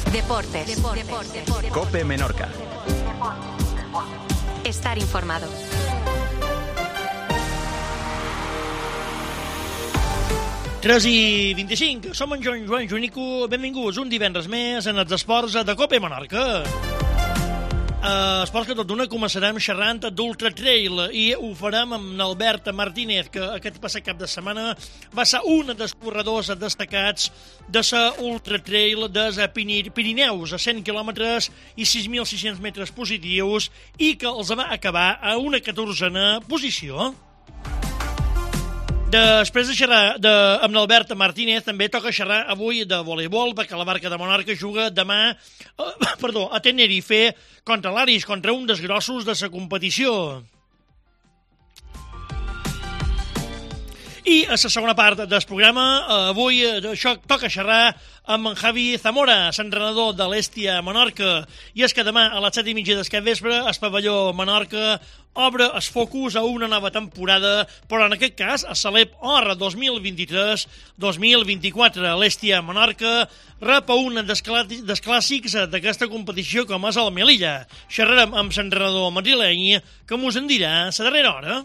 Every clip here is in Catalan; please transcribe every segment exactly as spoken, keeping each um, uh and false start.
Deportes. Deportes. Deportes. COPE Menorca. Estar informado. tres i vint-i-cinc. Som en Joan Joan Junico. Benvinguts un divendres més en els esports de COPE Menorca. Uh, esports que tot d'una començarem xerrant d'Ultra Trail i ho farem amb Albert Martínez, que aquest passat cap de setmana va ser un dels corredors destacats de la Ultra Trail dels Pirineus, a cent quilòmetres i sis mil sis-cents metres positius, i que els va acabar a una catorzena posició. Després de xerrar de, amb l'Albert Martínez, també toca xerrar avui de voleibol, perquè la Barca de Menorca juga demà eh, perdó, a Tenerife contra l'Aris, contra un dels grossos de la competició. I a la segona part del programa, avui això toca xerrar amb en Javi Zamora, l'entrenador de l'Hèstia Menorca. I és que demà a les set i mitja del vespre el pavelló Menorca obre els focus a una nova temporada, però en aquest cas a Salep Or dos mil vint-i-tres dos mil vint-i-quatre. L'Hèstia Menorca rep un dels clàssics d'aquesta competició, com és el Melilla. Xerrarem amb l'entrenador madrileny, que mos en dirà la darrera hora.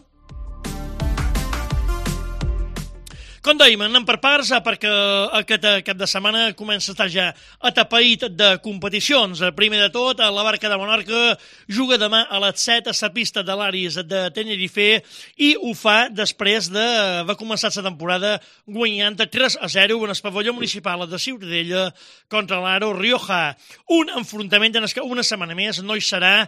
Com dèiem, anem per parts, perquè aquest cap de setmana comença a estar ja atapeït de competicions. Primer de tot, la Barca de Menorca juga demà a les set a la pista de l'Aris de Tenerife i ho fa després de va començar la temporada guanyant tres a zero en el pavelló municipal de Ciutadella contra l'Aro Rioja. Un enfrontament en el que una setmana més no hi serà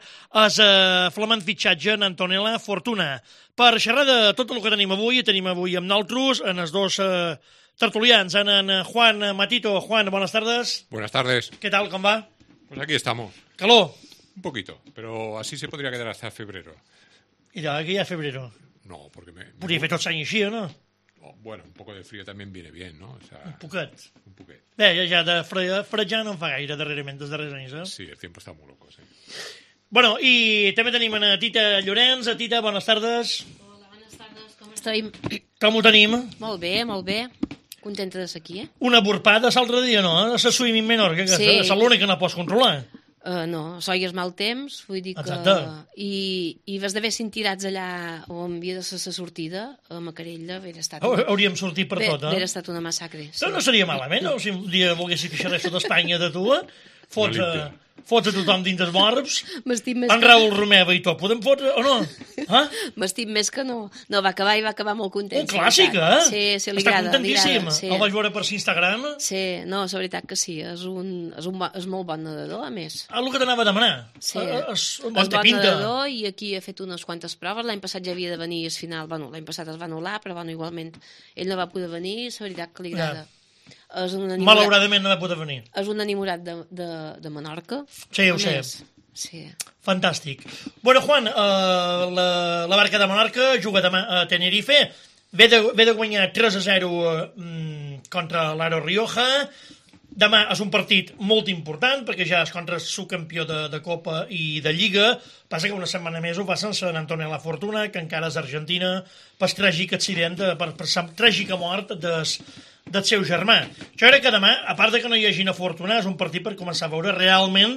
el flamant fitxatge en Antonella Fortuna. Per xerrar de tot el que tenim avui, tenim avui amb nosaltres en els dos eh, tertulians, en, en Juan Matito. Juan, buenas tardes. Buenas tardes. ¿Qué tal, cómo va? Pues aquí estamos. ¿Calor? Un poquito, pero así se podría quedar hasta febrero. I de aquí a febrero. No, porque me... me Podria fer tot l'any així, o no? Oh, bueno, un poco de frío también viene bien, ¿no? O sea, Un poquet. un poquet. Bé, ja, ja de fre- frejar no en fa gaire darrerament, els darrers anys, eh? Sí, el tiempo está muy loco, sí. Bueno, i també tenim a Tita Llorenç. A Tita, bones tardes. Hola, bones tardes, com estem? Com ho tenim? Molt bé, molt bé. Contenta de ser aquí, eh? Una burpada l'altre dia, no? A la Swimming Menorca, que Sí. és l'única que no pots controlar. Uh, no, soi és mal temps, vull dir que... Exacte. I, i vas d'haver cintirats allà on havia de ser la sortida, a Macarella, hauria estat... Hau- Hauríem sortit per Bé, tot, eh? hauria estat una massacre. No, no seria malament, no? Si un dia volguessis que xerrés tot Espanya de tu, eh? Fots a, fots a tothom dins dels morbs. M'estim més, En que... Raül Romeva i tot, podem fotre o no? Ah? M'estim més que no. No, va acabar i va acabar molt content. Un clàssic, eh? Sí, sí, li Està agrada. li contentíssim. agrada, sí. El vaig veure per Instagram. Sí, no, és veritat que sí. És un, és un, bo- és molt bon nedador, a més. El que t'anava a demanar. Sí. Eh, És un És bon bon pinta. nedador i aquí ha fet unes quantes proves. L'any passat ja havia de venir al final. Bueno, l'any passat es va anul·lar, però bueno, igualment ell no va poder venir. És veritat que li agrada. Ja. És un enamorat, Malauradament no va poder venir. és un enamorat de, de, de Menorca. Sí, ho A sé. més, sí. Fantàstic. Bueno, Juan, eh, la, la Barca de Menorca juga demà a Tenerife. Ve de, ve de guanyar tres a zero eh, contra l'Aro Rioja. Demà és un partit molt important, perquè ja és contra el subcampió de, de Copa i de Lliga. Passa que una setmana més ho fa sense en Antonella Fortuna, que encara és argentina, per tràgic accident, de, per, per la tràgica mort des, del seu germà. Jo crec que demà, a part de que no hi hagi una Fortuna, és un partit per començar a veure realment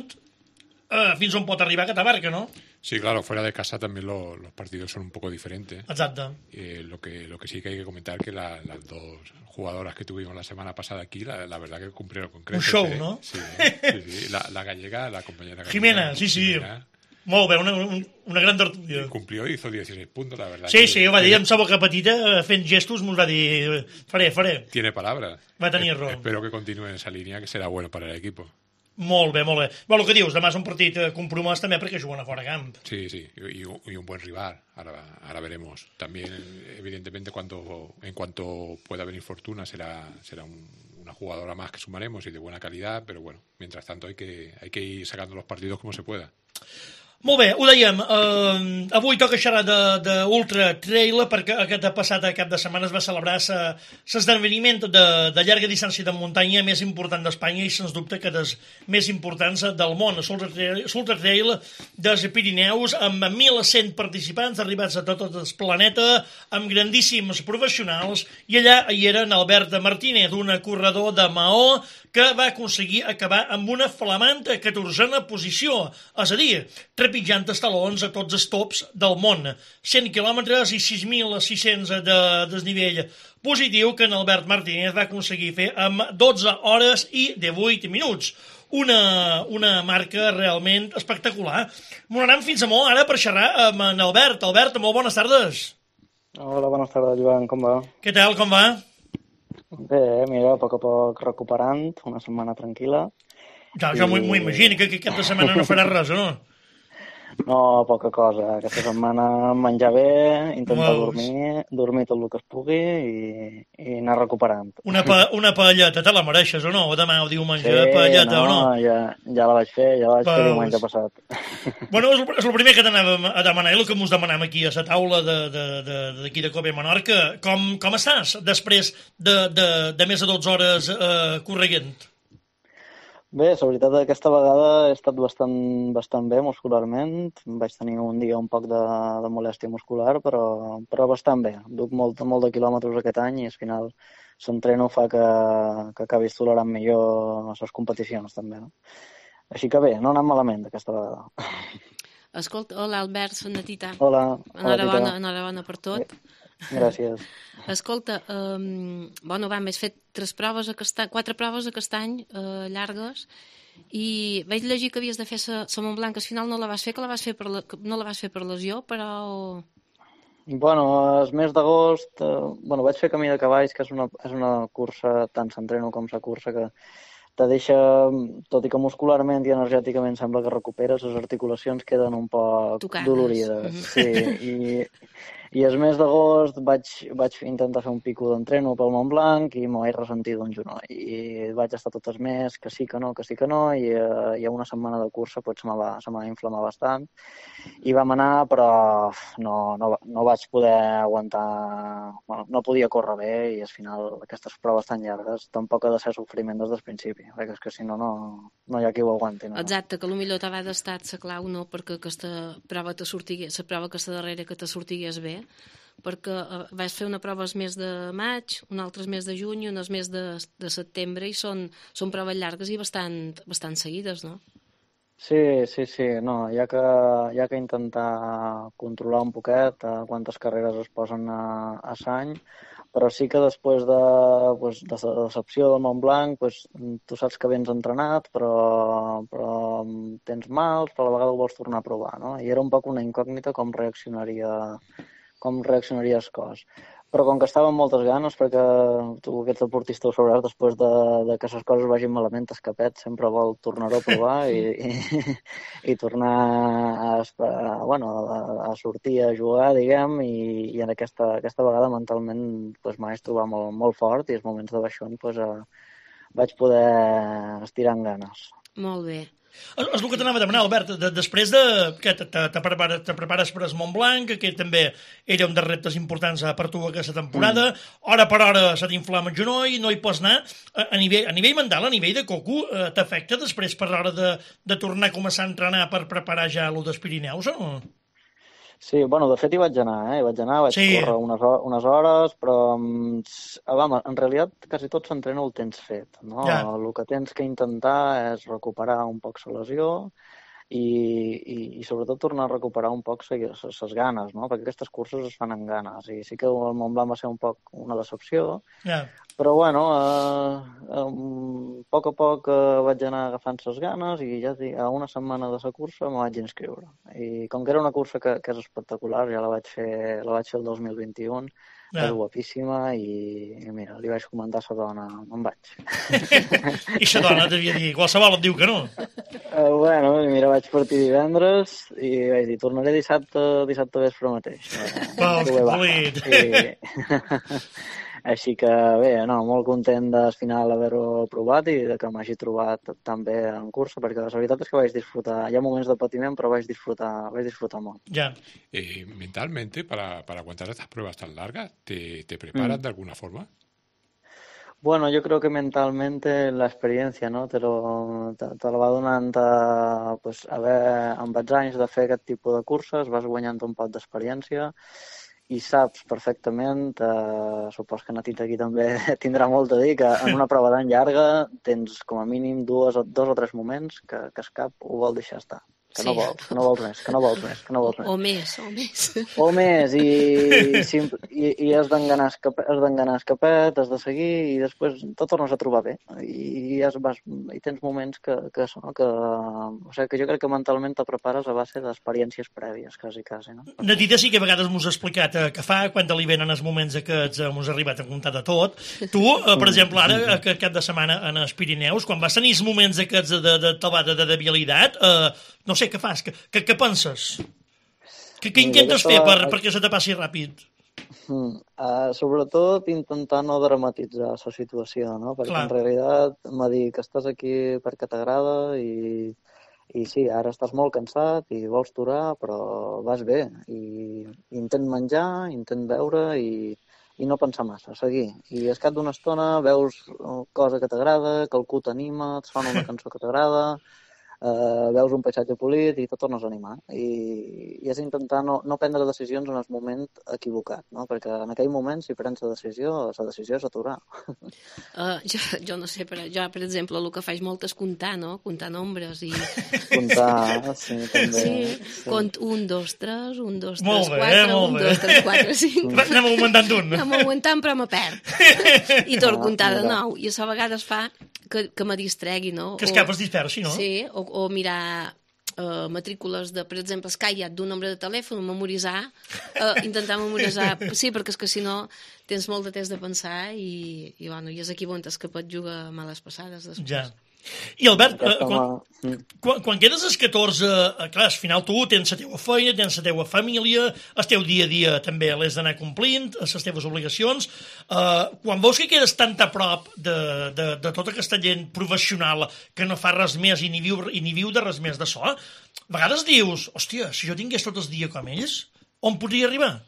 eh, fins on pot arribar aquesta Barca, no? Sí, claro, fuera de casa también lo- los partidos son un poco diferentes. Exacte. Eh, lo que lo que sí que hay que comentar que la- las dos jugadoras que tuvimos la semana pasada aquí, la, la verdad que cumplieron con creces. show, ¿eh? ¿no? Sí, sí, sí. La, la gallega, la compañera gallega, Jimena, sí, sí. Jimena, Molt bé, una, una gran tertúlia. cumplió y hizo dieciséis puntos, la verdad. Sí, que sí, ho va dir tiene- amb sa boca petita, eh, fent gestos, mos va dir, faré, faré. Tiene palabras. Va tenir Eh, raó. Espero que continúe en esa línea, que será bueno para el equipo. Molt bé, molt bé. Bueno, el que dius, demà és un partit eh, compromès també perquè juguen a fora camp. Sí, sí, y, y un y un buen rival. Ahora, ahora veremos. También, evidentemente, cuando, en cuanto pueda venir Fortuna, será, será un- una jugadora más que sumaremos y de buena calidad, pero bueno, mientras tanto hay que, hay que ir sacando los partidos como se pueda. Molt bé, ho dèiem, eh, avui toca xerrar d'Ultra Trail perquè aquest passat cap de setmana es va celebrar l'esdeveniment de, de llarga distància de muntanya més important d'Espanya i sens dubte que dels més importants del món. L'Ultra Trail dels Pirineus amb mil cent participants arribats a tot el planeta, amb grandíssims professionals, i allà hi era en Albert Martínez, un corredor de Maó que va aconseguir acabar amb una flamant catorzena posició, és a dir, trepitjant els talons a tots els tops del món. cent quilòmetres i sis mil sis-cents de desnivell positiu que en Albert Martínez va aconseguir fer amb dotze hores i divuit minuts. Una, una marca realment espectacular. M'anem fins a molt ara per xerrar amb en Albert. Albert, molt bones tardes. Hola, bones tardes, Joan, com va? Què tal, com va? Bé, mira, a poc a poc recuperant, una setmana tranquil·la. Ja, jo m'ho imagino, que aquest cap de setmana no farà res, no? No, poca cosa. Aquesta setmana menjar bé, intentar Veus? dormir, dormir tot el que es pugui i, i anar recuperant. Una, pa, una paelleta, te la mereixes o no? O demà o diumenge, Sí, paelleta no, o no? ja, ja la vaig fer, ja la vaig fer Veus? diumenge passat. Bueno, és el, és el primer que t'anàvem a demanar, i el que mos demanam aquí a la taula d'aquí de, de, de, de Cope Menorca. Com, com estàs després de, de, de més de dotze hores eh, correguent? Bé, la veritat és que aquesta vegada he estat bastant, bastant bé muscularment. Vaig tenir un dia un poc de, de molèstia muscular, però, però bastant bé. Duc molt, molt de quilòmetres aquest any i al final l'entreno fa que, que acabis tolerant millor les competicions també. No? Així que bé, no ha anat malament aquesta vegada. Escolta, hola Albert, soc na Tita. Hola, hola Enhorabona, Tita. enhorabona per tot. Gràcies. Escolta, um, bueno, vam, has fet tres proves aquest any, quatre proves aquest any, uh, llargues, i vaig llegir que havies de fer la Montblanc, al final no la vas fer, que la vas fer per la, que no la vas fer per lesió, però... Bueno, el mes d'agost, eh, bueno, vaig fer Camí de Cavalls, que és una, és una cursa, tant s'entreno com la cursa, que te deixa, tot i que muscularment i energèticament sembla que recuperes, les articulacions queden un poc Tocades. dolorides. Sí, i, i el mes d'agost vaig, vaig intentar fer un pico d'entreno pel Montblanc i m'ho he ressentit d'un genoll. I vaig estar tot el mes, que sí, que no, que sí, que no, i eh, hi ha una setmana de cursa, pues se me va, se me va inflamar bastant. I vam anar, però no, no, no vaig poder aguantar, bueno, no podia córrer bé i al final aquestes proves tan llargues tampoc ha de ser sofriment des del principi, perquè és que si no, no, no hi ha qui ho aguanti. No? Exacte, que potser t'ha d'estat la clau, no?, perquè aquesta prova te sortigués, la prova aquesta darrera que te sortigués bé, perquè eh, vas fer una prova el mes de maig, una altra el mes de juny, una el mes de, de setembre, i són, són proves llargues i bastant, bastant seguides, no? Sí, sí, sí, no, hi ha que, hi ha que intentar controlar un poquet eh, quantes carreres es posen a, a l'any, però sí que després de, pues, de la decepció del Montblanc, pues, tu saps que vens entrenat, però, però tens mals, però a la vegada ho vols tornar a provar, no? I era un poc una incògnita com reaccionaria, com reaccionaria el cos. Però com que estava amb moltes ganes, perquè tu, aquest deportista, ho sabràs, després de, de que les coses vagin malament, el capet sempre vol tornar-ho a provar i, i, i tornar a, a, bueno, a, a sortir a jugar, diguem, i, i en aquesta, aquesta vegada mentalment pues, m'haig trobat molt, molt fort i els moments de baixón pues, eh, vaig poder estirar amb ganes. Molt bé. És el que t'anava a demanar, Albert, de, després de que te, te, te, prepares, te prepares per el Montblanc, que també era un dels reptes importants per tu aquesta temporada, mm. hora per hora se t'inflama el genoll, no hi pots anar, a, a, nivell, a nivell mental, a nivell de coco, eh, t'afecta després per l'hora de, de tornar a començar a entrenar per preparar ja l'U dels Pirineus, o no? Sí, bueno, de fet hi vaig anar, eh? Hi vaig anar, vaig sí. córrer unes, unes hores, però vam, en realitat quasi tot s'entrena el tens fet, no? Ja. El que tens que intentar és recuperar un poc la lesió i, i, i sobretot tornar a recuperar un poc les ganes, no? Perquè aquestes curses es fan amb ganes i sí que el Montblanc va ser un poc una decepció, ja. Però bueno, eh, eh, a poc a poc eh, vaig anar agafant les ganes i ja dic, a una setmana de la cursa me vaig inscriure. I com que era una cursa que, que és espectacular, ja la vaig fer, la vaig fer el dos mil vint-i-u, ja. És guapíssima i, i mira, li vaig comentar a la dona, me'n vaig. I la dona devia dir, qualsevol et diu que no. Uh, bueno, mira, vaig partir divendres i vaig dir, tornaré dissabte, dissabte vespre mateix. Vols, que polit. I... Així que bé, no, molt content del final haver-ho provat i de que m'hagi trobat tan bé en cursa, perquè la veritat és que vaig disfrutar. Hi ha moments de patiment, però vaig disfrutar, vaig disfrutar molt. Ya. Eh, mentalmente, para, para aguantar estas pruebas tan largas, ¿te, te preparas Mm. de alguna forma? Bueno, yo creo que mentalmente la experiencia, no? Te, lo, te, te la va donant eh, pues, haver, amb els anys de fer aquest tipus de curses, vas guanyant un poc d'experiència i saps perfectament, eh, supos que Natita aquí també tindrà molt a dir, que en una prova tan llarga tens com a mínim dues, o- dos o tres moments que, que es cap ho vol deixar estar. Que no Sí. vols, que no vols més, que no vols més, que no vols més. O més, o més. O més, i, sim- i, i has d'enganar escapet, has d'enganar escapet, has de seguir i després te tornes a trobar bé. I, ja es vas, i tens moments que, que, això, no? que, o sigui, que jo crec que mentalment te prepares a base d'experiències prèvies, quasi, quasi. No? Natita sí que a vegades mos ha explicat eh, què fa, quan li venen els moments aquests, eh, mos ha arribat a comptar de tot. Tu, eh, per exemple, ara, aquest cap de setmana en els Pirineus, quan vas tenir els moments aquests de, de, de talada de debilitat, eh, no sé, què fas? Què, què, què penses? Què, què Mira, intentes jo fer per, estava- perquè se te passi ràpid? Mm. Uh, sobretot intentar no dramatitzar la situació, no? Perquè Clar. en realitat m'ha dit que estàs aquí perquè t'agrada i, i sí, ara estàs molt cansat i vols turar, però vas bé. I intent menjar, intent beure i, i no pensar massa, seguir. I al cap d'una estona veus una cosa que t'agrada, que algú t'anima, et sona una cançó que t'agrada, eh, veus un paisatge polit i te tornes a animar. I, i és intentar no, no prendre decisions en el moment equivocat, no? Perquè en aquell moment, si prens la decisió, la decisió és aturar. Uh, jo, jo no sé, però jo, per exemple, el que faig molt és comptar, no? Comptar nombres i... Comptar, sí, també. Sí, cont un, dos, tres, un, dos, Molt tres, bé, quatre, molt un, bé. dos, tres, quatre, cinc. Va, anem augmentant d'un. Anem aguantant, però me perd. I torno a Ah, comptar de mira. nou. I això a vegades fa que, que me distregui, no? Que O- escapes dispersi, no? Sí, o, o mirar uh, matrícules de, per exemple, Skyat d'un nombre de telèfon, memoritzar, uh, intentar memoritzar... Sí, perquè és que si no tens molt de temps de pensar i, i, bueno, i és aquí on és que pot jugar males passades després. Ja. I Albert, eh, Aquest quan, home... Mm. quan, quan quedes als catorze, eh, clar, al final tu tens la teua feina, tens la teua família, el teu dia a dia també l'has d'anar complint, les teves obligacions. Eh, quan veus que quedes tant a prop de, de, de tota aquesta gent professional que no fa res més i ni viu, i ni viu de res més de so, a vegades dius, hòstia, si jo tingués tot el dia com ells, on podria arribar?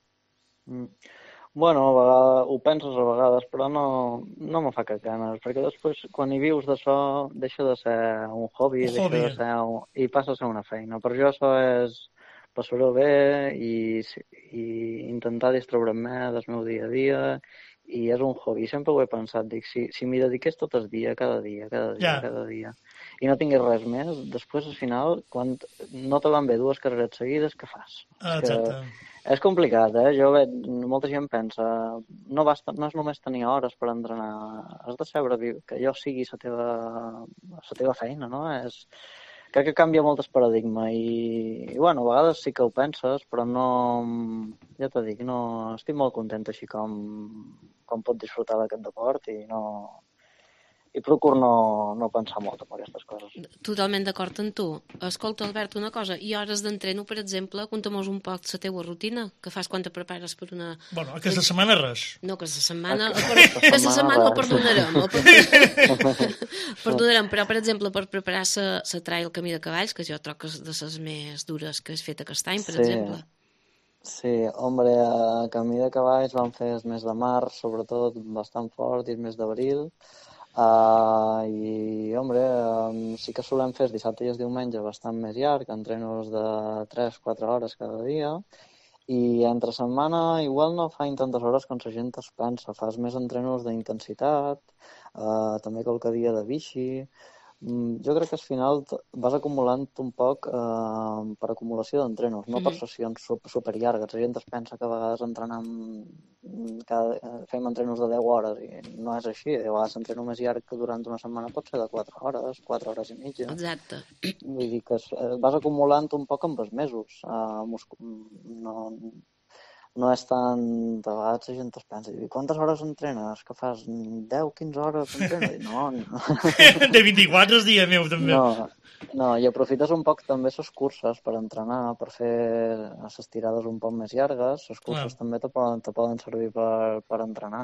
Mm. Bueno, a vegades, ho penses a vegades, però no, no me fa cap ganes, perquè després, quan hi vius d'això, deixa de ser un hobby, Un deixa hobby. de ser un... i passa a ser una feina. Per jo això és passar-ho bé i, i intentar distraure'm més del meu dia a dia, i és un hobby. Sempre ho he pensat, dic, si, si m'hi dediqués tot el dia, cada dia, cada dia, Ja. cada dia, i no tingués res més, després, al final, quan no te van bé dues carreres seguides, què fas? Ah, És que- exacte. És complicat, eh? Jo veig, molta gent pensa, no, basta, no és només tenir hores per entrenar, has de saber viure, que allò sigui la teva, la teva feina, no? És, crec que canvia molt el paradigma i, i, bueno, a vegades sí que ho penses, però no, ja t'ho dic, no, estic molt content així com, com pot disfrutar d'aquest deport i no... I procuro no, no pensar molt en aquestes coses. Totalment d'acord amb tu. Escolta, Albert, una cosa. I hores d'entreno, per exemple, conta'm un poc la teua rutina, que fas quan te prepares per una... Bueno, aquesta setmana res. No, que aquesta setmana... Aquesta Per... Aquesta setmana la setmana, perdonarem. La per... perdonarem, però, per exemple, per preparar la trail Camí de Cavalls, que jo trobo que és de les més dures que has fet aquest any, per Sí. exemple. Sí, hombre, a Camí de Cavalls vam fer el mes de març, sobretot, bastant fort, i el mes d'abril. Uh, I, hombre, um, sí que solem fer el dissabte i el diumenge bastant més llarg, entrenos de tres quatre hores cada dia, i entre setmana igual no faig tantes hores com la gent es pensa, fas més entrenos d'intensitat, uh, també qualque dia de bici. Mm, jo crec que al final t- vas acumulant un poc eh, per acumulació d'entrenos, no per Mhm. sessions sup- superllargues. La gent es pensa que a vegades entrenem, mm, cada, eh, fem entrenos de deu hores i no és així. A vegades l'entreno més llarg que durant una setmana pot ser de quatre hores, quatre hores i mitja. Exacte. Vull dir que es- eh, vas acumulant un poc amb els mesos. Uh, muscu- no, no és tan... De vegades la gent es pensa, i quantes hores entrenes? Que fas? deu quinze hores entrenes? I no, no. De vint-i-quatre és dia meu, també. No, no, i aprofites un poc també les curses per entrenar, per fer les tirades un poc més llargues. Les curses Clar. també te poden, te poden servir per, per entrenar.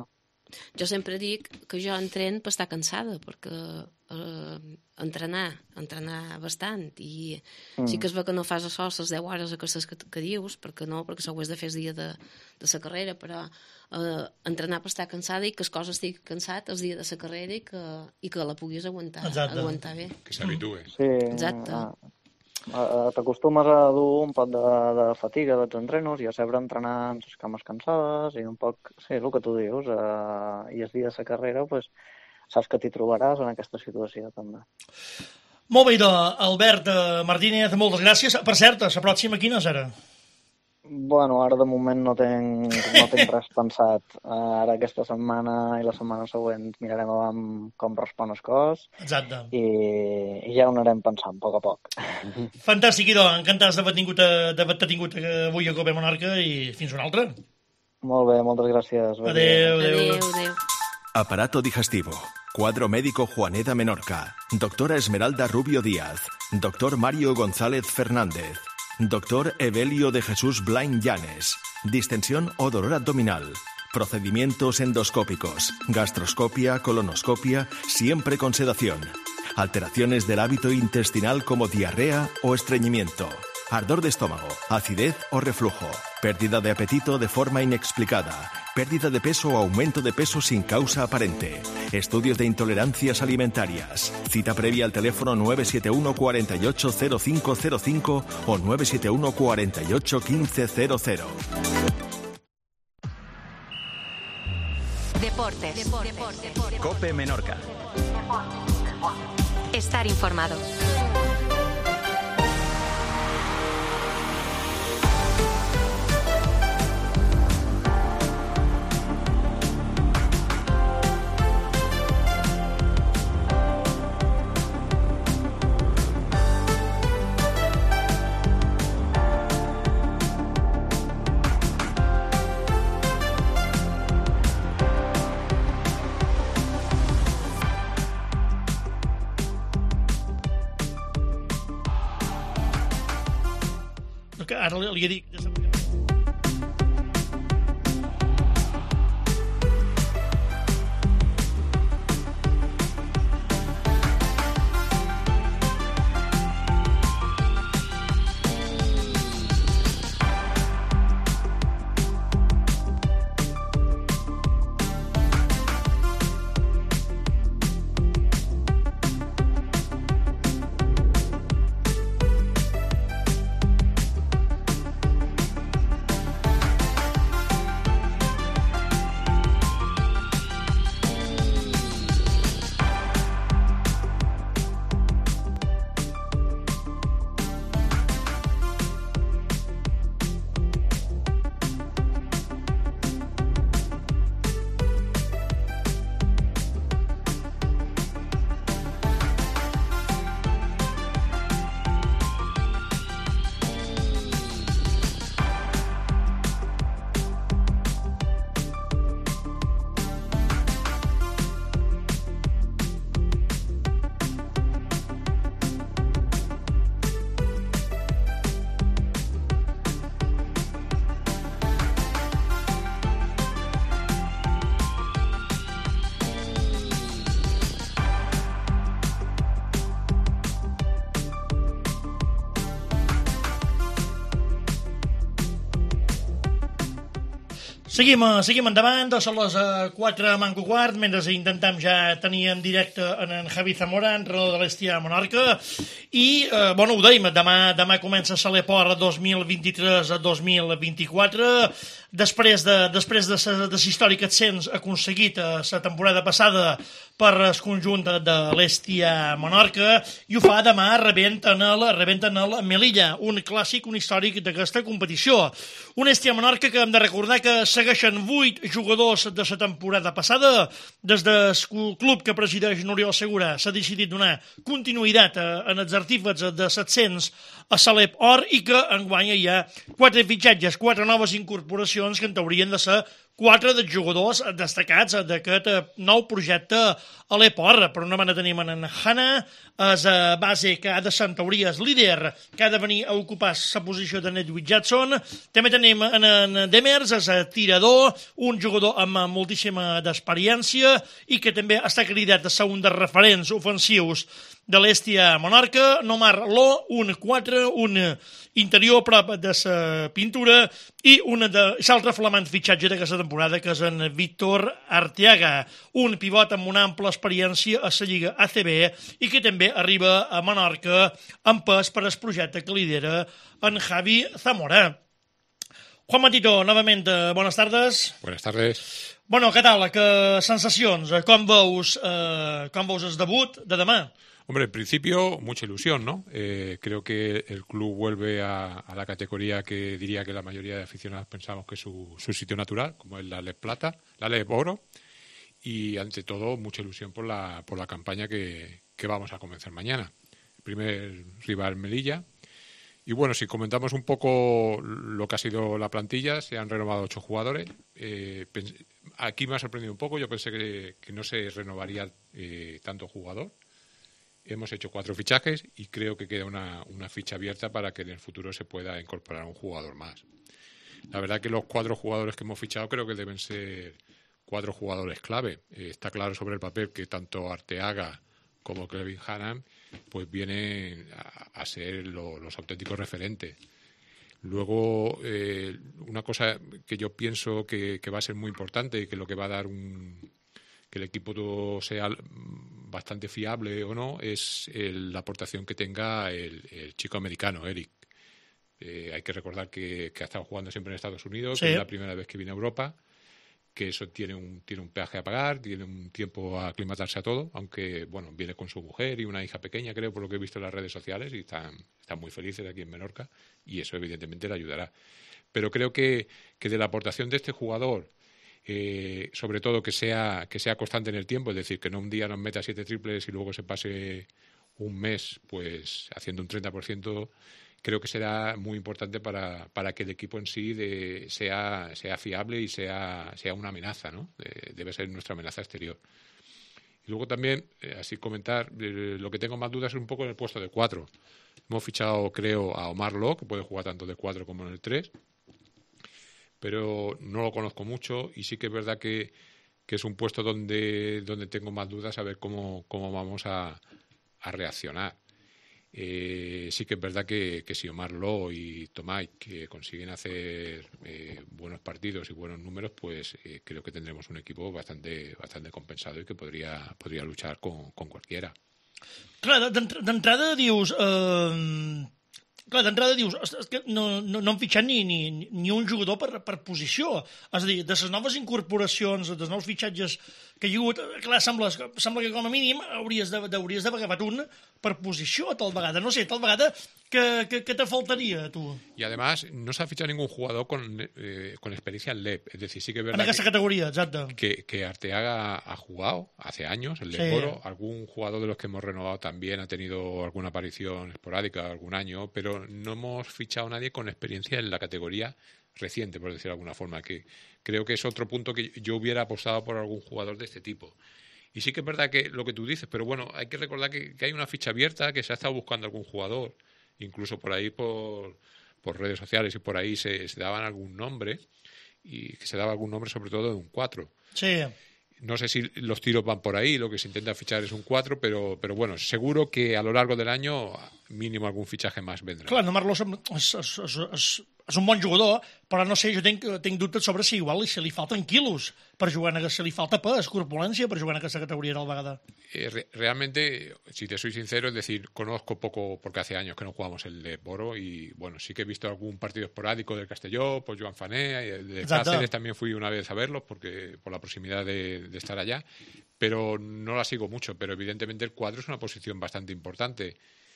jo sempre dic que jo entren per estar cansada, perquè eh, entrenar, entrenar bastant, i mm. sí que es veu que no fas a sols les deu hores aquestes que, que dius, perquè no, perquè s'ho has de fer el dia de, de la carrera, però eh, entrenar per estar cansada i que el cos estigui cansat el dia de la carrera i que, i que la puguis aguantar, aguantar bé. Que s'habitue. Sí, exacte. T'acostumes a dur un poc de, de fatiga dels entrenos i a saber entrenar amb les cames cansades i un poc, sí, el que tu dius, eh, i el dia de la carrera, pues, saps que t'hi trobaràs en aquesta situació també. Molt bé, doncs, Albert Martínez, moltes gràcies. Per cert, la pròxima quina serà? Bueno, ara de moment no tinc, no tinc res pensat. Ara aquesta setmana i la setmana següent mirarem amb com respon el cos. Exacte. I, i ja ho anirem pensant, a poc a poc. Fantàstic, idò. Encantats d'haver tingut, d'haver tingut avui a Cope Menorca i fins una altra. Molt bé, moltes gràcies. Adéu, adéu. Adéu, adéu. Aparato digestivo. Cuadro médico Juaneda Menorca. Doctora Esmeralda Rubio Díaz. Doctor Mario González Fernández. Doctor Evelio de Jesús Blain Llanes. Distensión o dolor abdominal. Procedimientos endoscópicos. Gastroscopia, colonoscopia, siempre con sedación. Alteraciones del hábito intestinal como diarrea o estreñimiento. Ardor de estómago, acidez o reflujo. Pérdida de apetito de forma inexplicada. Pérdida de peso o aumento de peso sin causa aparente. Estudios de intolerancias alimentarias. Cita previa al teléfono nueve siete uno cuarenta y ocho cero cinco cero cinco o nueve siete uno cuarenta y ocho quince cero cero. Deportes. Deportes. Deportes. Cope Menorca. Estar informado. Ara li, li dic... Seguim, seguim endavant, són les quatre manco quart, mentre intentem ja tenir en directe en, en Javi Zamora, entrenador de l'Hestia Menorca, i, eh, bueno, ho dèiem, demà, demà comença Saleport dos mil vint-i-tres a dos mil vint-i-quatre, després de, després de la històrica ascens aconseguit a la temporada passada per el conjunt de l'Hestia Menorca, i ho fa demà rebent en el, rebent en el Melilla, un clàssic, un històric d'aquesta competició. Un Hestia Menorca que hem de recordar que segueixen vuit jugadors de la temporada passada. Des del club que presideix Oriol Segura s'ha decidit donar continuïtat en els artífexs de set-cents a Salep Or i que enguany hi ha quatre fitxatges, quatre noves incorporacions que en teorien de ser quatre dels jugadors destacats d'aquest nou projecte a l'Eport. Per una banda tenim en Hanna, és a base que ha de Santaurí, és líder, que ha de venir a ocupar la posició de Nedwick Jackson. També tenim en Demers, és a tirador, un jugador amb moltíssima d'experiència i que també està cridat a ser un dels referents ofensius de l'Hèstia Menorca. Nomar Lo, un quatre, un interior prop de la pintura, i un de l'altre flamant fitxatge d'aquesta temporada, que és en Víctor Arteaga, un pivot amb una ampla experiència a la Lliga A C B i que també arriba a Menorca empès per el projecte que lidera en Javi Zamora. Juan Matito, novament, bones tardes. Buenas tardes. Bueno, què tal? Que sensacions? Com veus, eh, com veus el debut de demà? Hombre, en principio, mucha ilusión, ¿no? Eh, creo que el club vuelve a, a la categoría que diría que la mayoría de aficionados pensamos que es su, su sitio natural, como es la Leb Plata, la Leb Oro, y ante todo, mucha ilusión por la, por la campaña que, que vamos a comenzar mañana. El primer rival Melilla. Y bueno, si comentamos un poco lo que ha sido la plantilla, se han renovado ocho jugadores. Eh, aquí me ha sorprendido un poco, yo pensé que, que no se renovaría eh, tanto jugador. Hemos hecho cuatro fichajes y creo que queda una, una ficha abierta para que en el futuro se pueda incorporar un jugador más. La verdad que los cuatro jugadores que hemos fichado creo que deben ser cuatro jugadores clave. Eh, está claro sobre el papel que tanto Arteaga como Kevin Hannan pues vienen a, a ser lo, los auténticos referentes. Luego, eh, una cosa que yo pienso que, que va a ser muy importante y que lo que va a dar un... que el equipo sea bastante fiable o no, es el, la aportación que tenga el, el chico americano, Eric. Eh, hay que recordar que, que ha estado jugando siempre en Estados Unidos, sí. Que es la primera vez que viene a Europa, que eso tiene un, tiene un peaje a pagar, tiene un tiempo a aclimatarse a todo, aunque bueno, viene con su mujer y una hija pequeña, creo, por lo que he visto en las redes sociales, y están, están muy felices aquí en Menorca, y eso evidentemente le ayudará. Pero creo que, que de la aportación de este jugador, Eh, sobre todo que sea que sea constante en el tiempo, es decir, que no un día nos meta siete triples y luego se pase un mes pues haciendo un treinta por ciento, creo que será muy importante para, para que el equipo en sí de, sea, sea fiable y sea, sea una amenaza, ¿no? De, debe ser nuestra amenaza exterior. Y luego también, eh, así comentar, eh, lo que tengo más dudas es un poco en el puesto de cuatro. Hemos fichado, creo, a Omar Lo, que puede jugar tanto de cuatro como en el tres, pero no lo conozco mucho y sí que es verdad que, que es un puesto donde, donde tengo más dudas a ver cómo, cómo vamos a, a reaccionar. Eh, sí que es verdad que, que si Omar Lo y Tomás que consiguen hacer eh, buenos partidos y buenos números, pues eh, creo que tendremos un equipo bastante, bastante compensado y que podría, podría luchar con, con cualquiera. Clar, d'entrada dius... Eh... Clar, d'entrada dius, és que no, no, no han fitxat ni, ni, ni un jugador per, per posició. És a dir, de les noves incorporacions, dels nous fitxatges que hi ha hagut, clar, sembla, sembla que com a mínim hauries de, hauries d'haver agafat un per posició tal vegada. No sé, tal vegada que, que, que te faltaria a tu. Y además no se ha fichado ningún jugador con, eh, con experiencia en L E P. Es decir, sí que es verdad en aquesta que, categoria, exacte. Que, que Arteaga ha jugado hace años el L E P Oro. Algún jugador de los que hemos renovado también ha tenido alguna aparición esporádica algún año, pero no hemos fichado a nadie con experiencia en la categoría reciente, por decirlo de alguna forma, que creo que es otro punto que yo hubiera apostado por algún jugador de este tipo. Y sí que es verdad que lo que tú dices, pero bueno, hay que recordar que, que hay una ficha abierta, que se ha estado buscando algún jugador, incluso por ahí por, por redes sociales y por ahí se, se daban algún nombre, y que se daba algún nombre sobre todo de un cuatro. Sí. No sé si los tiros van por ahí, lo que se intenta fichar es un cuatro, pero, pero bueno, seguro que a lo largo del año mínimo algún fichaje más vendrá. Clar, no Marlos és, és, és, és, és un bon jugador, però no sé, jo tinc, tinc dubtes sobre si igual si li falten quilos per jugar en aquesta, si li falta pes, corpulència per jugar en aquesta categoria tal vegada. Eh, re, realmente, si te soy sincero, es decir, conozco poco porque hace años que no jugamos el de Boro y bueno, sí que he visto algún partido esporádico del Castelló, pues Joan Fané, el de Exacto. Cáceres también fui una vez a verlos porque por la proximidad de, de estar allá, pero no la sigo mucho, pero evidentemente el cuadro es una posición bastante importante.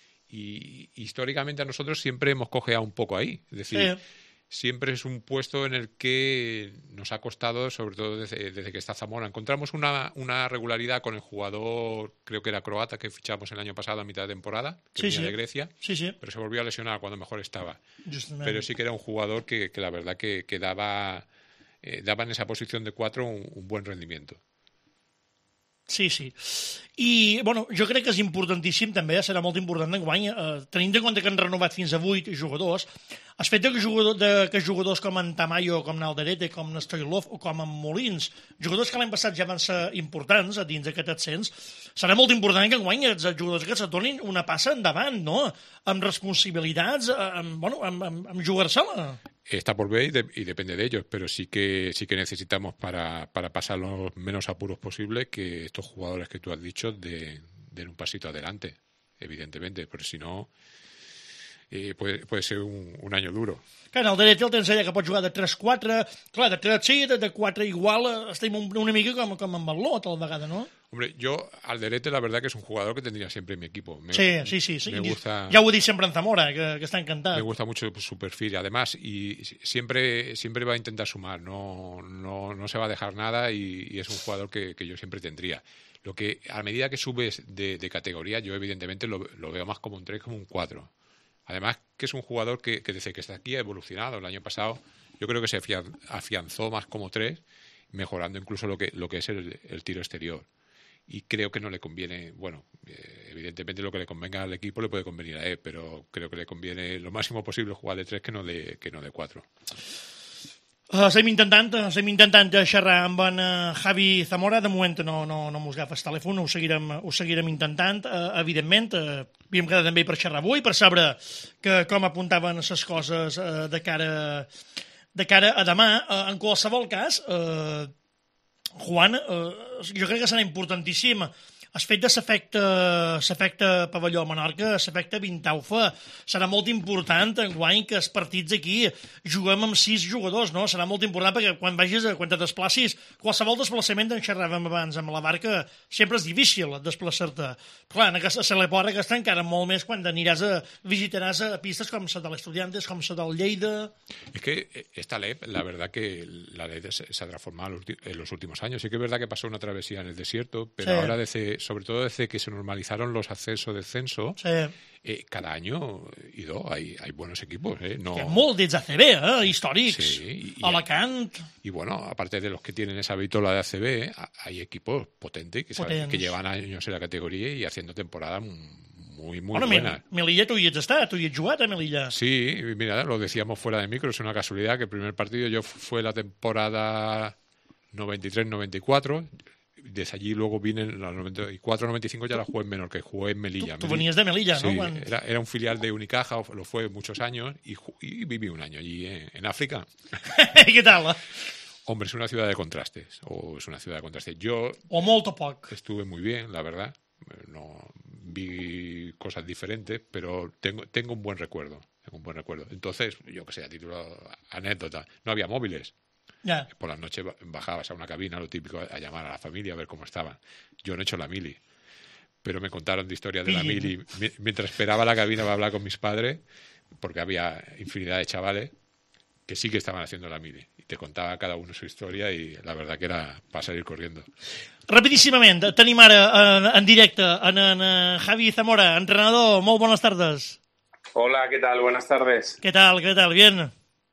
Y históricamente a nosotros siempre hemos cojeado un poco ahí. Es decir, sí. Siempre es un puesto en el que nos ha costado, sobre todo desde, desde que está Zamora. Encontramos una, una regularidad con el jugador, creo que era croata, que fichamos el año pasado a mitad de temporada, que sí, venía sí. de Grecia, sí, sí. pero se volvió a lesionar cuando mejor estaba. Justament. Pero sí que era un jugador que, que la verdad que, que daba eh, daba en esa posición de cuatro un, un buen rendimiento. Sí, sí. I, bueno, jo crec que és importantíssim també, serà molt important d'enguany, eh, tenint en compte que han renovat fins a vuit jugadors, el fet de que, jugador, de, que jugadors com en Tamayo, com Nalderete, com Stoilov o com en Molins, jugadors que l'any passat ja van ser importants a dins d'aquest ascens, serà molt important que enguany els jugadors que se donin una passa endavant, no? Amb responsabilitats, amb, bueno, amb, amb, amb jugar-se-la. Está por ver y, de, y depende de ellos, pero sí que sí que necesitamos para, para pasar los menos apuros posibles que estos jugadores que tú has dicho den, den un pasito adelante, evidentemente, porque si no eh, puede, puede ser un, un año duro. Clar, el dret el tens allà que pot jugar de tres quatre, clar, de tres sí, de quatre igual, estem una mica com, com amb el Lot, a la vegada, no? Hombre, yo, Alderete, la verdad que es un jugador que tendría siempre en mi equipo. Me, sí, sí, sí. sí. Me gusta, ya ho he dit sempre en Zamora, que, que está encantado. Me gusta mucho su perfil, además, y siempre, siempre va a intentar sumar, no, no, no se va a dejar nada y, y es un jugador que, que yo siempre tendría. Lo que, a medida que subes de, de categoría, yo evidentemente lo, lo veo más como un tres, como un cuatro. Además, que es un jugador que, que desde que está aquí ha evolucionado. El año pasado yo creo que se afianzó más como tres, mejorando incluso lo que, lo que es el, el tiro exterior. Y creo que no le conviene, bueno, eh, evidentemente lo que le convenga al equipo le puede convenir a él, pero creo que le conviene lo máximo posible jugar de tres que no de, que no de cuatro. Uh, estem intentant, estem intentant xerrar amb en uh, Javi Zamora, de moment no, no, no mos agafa el telèfon, ho seguirem, ho seguirem intentant, uh, evidentment, uh, havíem quedat també per xerrar avui, per saber que, com apuntaven les coses uh, de, cara, de cara a demà. Uh, en qualsevol cas, uh, Juan, uh, jo crec que serà importantíssim el fet de l'efecte pavelló a Menorca, l'efecte Vintaufa, serà molt important enguany que els partits aquí juguem amb sis jugadors, no? Serà molt important perquè quan vagis, quan te desplacis, qualsevol desplaçament en xerràvem abans amb la barca, sempre és difícil desplaçar-te. Clar, en aquesta Celepora aquesta encara molt més quan aniràs a, visitaràs a pistes com la de l'Estudiantes, com la del Lleida. Es que esta L E P, la verdad que la L E P se ha transformado en los últimos años. Sí que es verdad que pasó una travesía en el desierto, pero sí. Ahora desde sobre todo desde que se normalizaron los ascensos-descensos, sí. eh, cada año y dos hay, hay buenos equipos. Eh, no... Hi ha molts dins A C B, eh, històrics, sí, y, Alacant... Y bueno, aparte de los que tienen esa vitola de A C B, eh, hay equipos potentes que, saben, que llevan años en la categoría y haciendo temporadas muy, muy bueno, buenas. Melilla, tu hi ets estat, tu hi ets jugat a Melilla. Sí, mira, lo decíamos fuera de micro, es una casualidad que el primer partido yo fue la temporada noventa y tres noventa y cuatro... Desde allí luego vine en la noventa y cuatro noventa y cinco ya la jugué en Menorca, que jugué en Melilla. Tú, tú venías de Melilla, sí, ¿no? Cuando... Era, era un filial de Unicaja, lo fue muchos años y, y viví un año allí en, en África. ¿Qué tal? Hombre, es una ciudad de contrastes, o es una ciudad de contrastes. Yo o molto poc. Estuve muy bien, la verdad. No vi cosas diferentes, pero tengo, tengo un buen recuerdo. Tengo un buen recuerdo. Entonces, yo que sé, a título anécdota, no había móviles. Yeah. Por las noches bajabas a una cabina, lo típico, a llamar a la familia, a ver cómo estaban. Yo no he hecho la mili, pero me contaron de historias de la mili. Mientras esperaba la cabina para hablar con mis padres, porque había infinidad de chavales que sí que estaban haciendo la mili. Y te contaba cada uno su historia y la verdad que era para salir corriendo. Rapidíssimament, tenim ara en, en directe en, en Javi Zamora, entrenador. Molt buenas tardes. Hola, ¿qué tal? Buenas tardes. ¿Qué tal? ¿Qué tal? ¿Bien?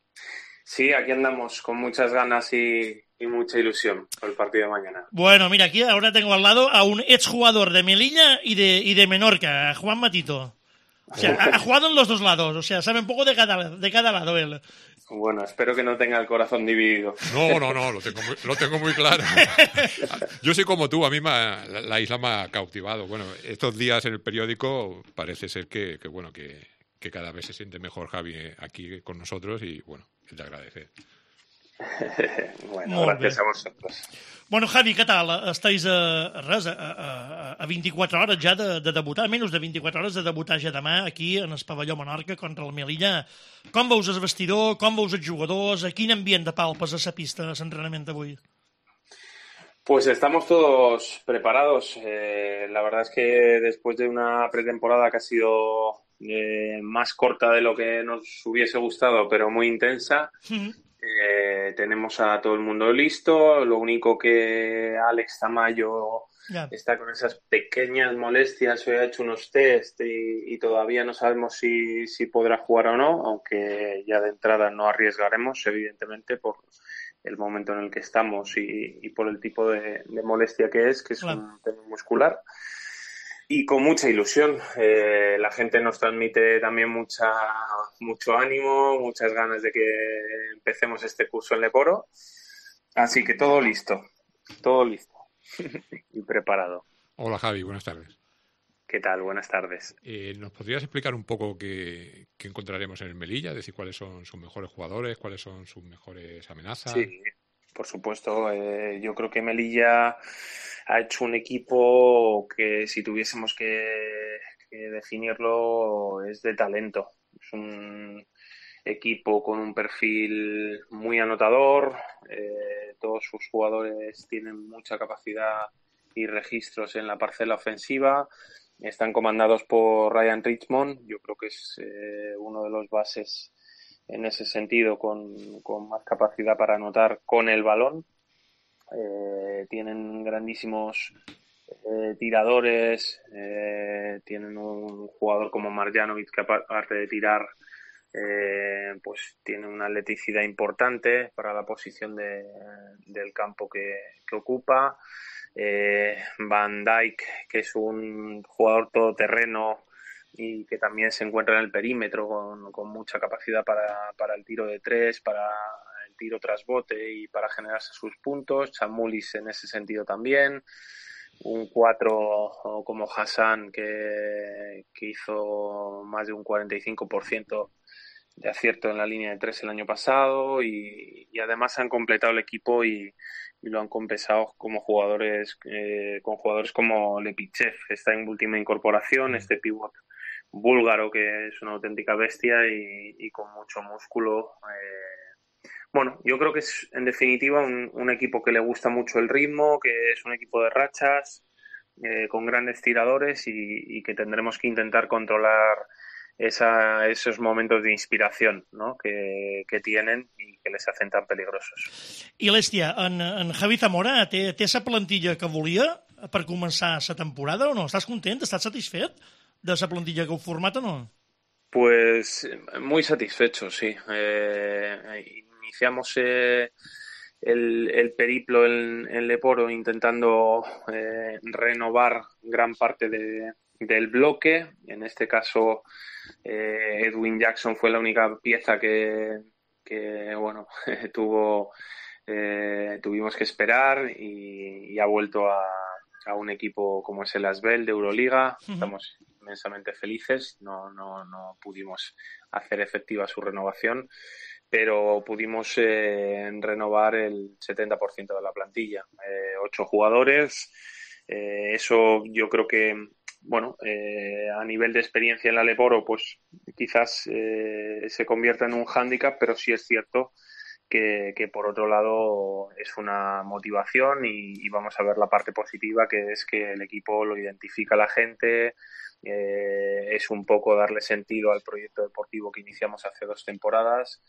Sí, aquí andamos con muchas ganas y, y mucha ilusión por el partido de mañana. Bueno, mira, aquí ahora tengo al lado a un exjugador de Melilla y de, y de Menorca, Juan Matito. O sea, ha, ha jugado en los dos lados, o sea, sabe un poco de cada, de cada lado él. Bueno, espero que no tenga el corazón dividido. No, no, no, lo tengo muy, lo tengo muy claro. Yo soy como tú, a mí me ha, la, la isla me ha cautivado. Bueno, estos días en el periódico parece ser que, que bueno, que, que cada vez se siente mejor Javi aquí con nosotros y, bueno, es de agradecer. Bueno, Molt gracias bé. a vosotros. Bueno, Javi, què tal? Estáis a, res, a, a, a vint-i-quatre hores ja de, de debutar, menys de vint-i-quatre hores de debutar ja demà aquí en el pavelló Menorca contra el Melilla. Com veus el vestidor? Com veus els jugadors? A quin ambient de palpes a la pista de l'entrenament avui? Pues estamos todos preparados. Eh, la verdad es que después de una pretemporada que ha sido eh, más corta de lo que nos hubiese gustado, pero muy intensa, Mm-hmm. Eh, tenemos a todo el mundo listo. Lo único que Alex Tamayo Ja. está con esas pequeñas molestias. Hoy ha hecho unos test y, y todavía no sabemos si, si podrá jugar o no, aunque ya de entrada no arriesgaremos, evidentemente, por, el momento en el que estamos y, y por el tipo de, de molestia que es, que es claro. un tema muscular. Y con mucha ilusión. Eh, la gente nos transmite también mucha mucho ánimo, muchas ganas de que empecemos este curso en Leporo. Así que todo listo, todo listo y preparado. Hola Javi, buenas tardes. ¿Qué tal? Buenas tardes. Eh, ¿Nos podrías explicar un poco qué, qué encontraremos en el Melilla? Es decir, cuáles son sus mejores jugadores, cuáles son sus mejores amenazas. Sí, por supuesto. Eh, yo creo que Melilla ha hecho un equipo que, si tuviésemos que, que definirlo, es de talento. Es un equipo con un perfil muy anotador. Eh, todos sus jugadores tienen mucha capacidad y registros en la parcela ofensiva. Están comandados por Ryan Richmond. Yo creo que es eh, uno de los bases en ese sentido con, con más capacidad para anotar con el balón. Eh, tienen grandísimos eh, tiradores, eh, tienen un jugador como Marjanovic que aparte de tirar eh, pues tiene una atleticidad importante para la posición de, del campo que, que ocupa. eh, Van Dijk, que es un jugador todoterreno y que también se encuentra en el perímetro con, con mucha capacidad para, para el tiro de tres, para el tiro tras bote y para generarse sus puntos. Chamoulis en ese sentido también. Un cuatro como Hassan que, que hizo más de un cuarenta y cinco por ciento de acierto en la línea de tres el año pasado y, y además han completado el equipo y, y lo han compensado como jugadores eh, con jugadores como Lepichev, esta última incorporación, este pívot búlgaro que es una auténtica bestia y, y con mucho músculo. Eh, bueno, yo creo que es en definitiva un, un equipo que le gusta mucho el ritmo, que es un equipo de rachas, eh, con grandes tiradores y, y que tendremos que intentar controlar esa, esos momentos de inspiración, no? que, que tienen i que les hacen tan peligrosos. I l'Èstia, en, en Javi Zamora té, té esa plantilla que volia per començar la temporada o no? Estàs content? Estàs satisfet de esa plantilla que heu format o no? Pues muy satisfecho, sí. Eh, iniciamos eh, el, el periplo en, en Leporo intentando eh, renovar gran parte de, del bloque. En este caso, eh, Edwin Jackson fue la única pieza que, que bueno, tuvo, eh, tuvimos que esperar y, y ha vuelto a, a un equipo como es el Asvel de Euroliga. Uh-huh. Estamos inmensamente felices. No, no, no pudimos hacer efectiva su renovación, pero pudimos eh, renovar el setenta por ciento de la plantilla. Eh, ocho jugadores. Eh, eso yo creo que, bueno, eh, a nivel de experiencia en la Leporo, pues quizás eh, se convierta en un hándicap, pero sí es cierto que, que por otro lado es una motivación y, y vamos a ver la parte positiva, que es que el equipo lo identifica a la gente. Eh, es un poco darle sentido al proyecto deportivo que iniciamos hace dos temporadas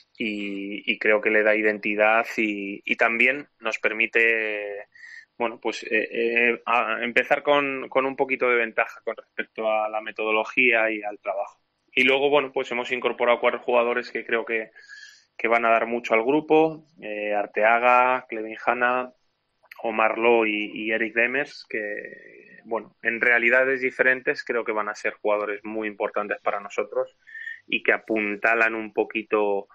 y, y creo que le da identidad y, y también nos permite, bueno, pues eh, eh, a empezar con, con un poquito de ventaja con respecto a la metodología y al trabajo. Y luego, bueno, pues hemos incorporado cuatro jugadores que creo que, que van a dar mucho al grupo, eh, Arteaga, Clevin Hanna, Omar Lowe y, y Eric Demers, que, bueno, en realidades diferentes creo que van a ser jugadores muy importantes para nosotros y que apuntalan un poquito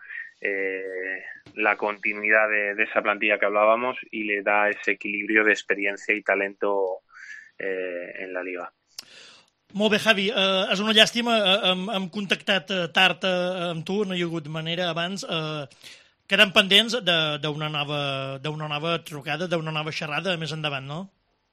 eh, la continuidad de, de esa plantilla que hablábamos y le da ese equilibrio de experiencia y talento eh, en la liga. Molt bé, Javi. Uh, és una llàstima. Uh, hem, hem contactat uh, tard uh, amb tu, no hi ha hagut manera abans. Uh, quedem pendents d'una nova, d'una nova trucada, d'una nova xerrada més endavant, ¿no?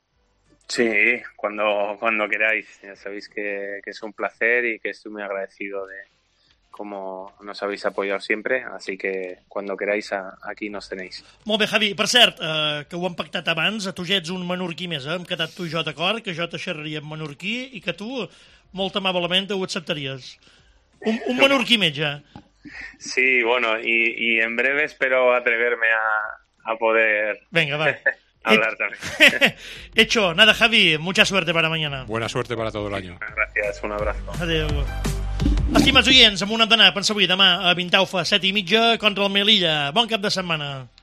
Sí, cuando, cuando queráis. Ya sabéis que, que es un placer y que estoy muy agradecido de cómo nos habéis apoyado siempre, así que cuando queráis a, aquí nos tenéis. Molt bé, Javi. Per cert, eh, que ho hem pactat abans, tu ja ets un menorquí més, eh? Hem quedat tu i jo d'acord, que jo te xerraria en menorquí i que tu, molt amablement, ho acceptaries. Un, un menorquí més, ja. Sí, bueno, y, y en breve espero atreverme a, a poder... Venga, va. hablar también. Hecho, nada, Javi, mucha suerte para mañana. Buena suerte para todo el año. Gracias, un abrazo. Adéu. Estimats oients, amb un hem d'anar, pensa avui, demà a Vintaufa, set i mitja, contra el Melilla. Bon cap de setmana.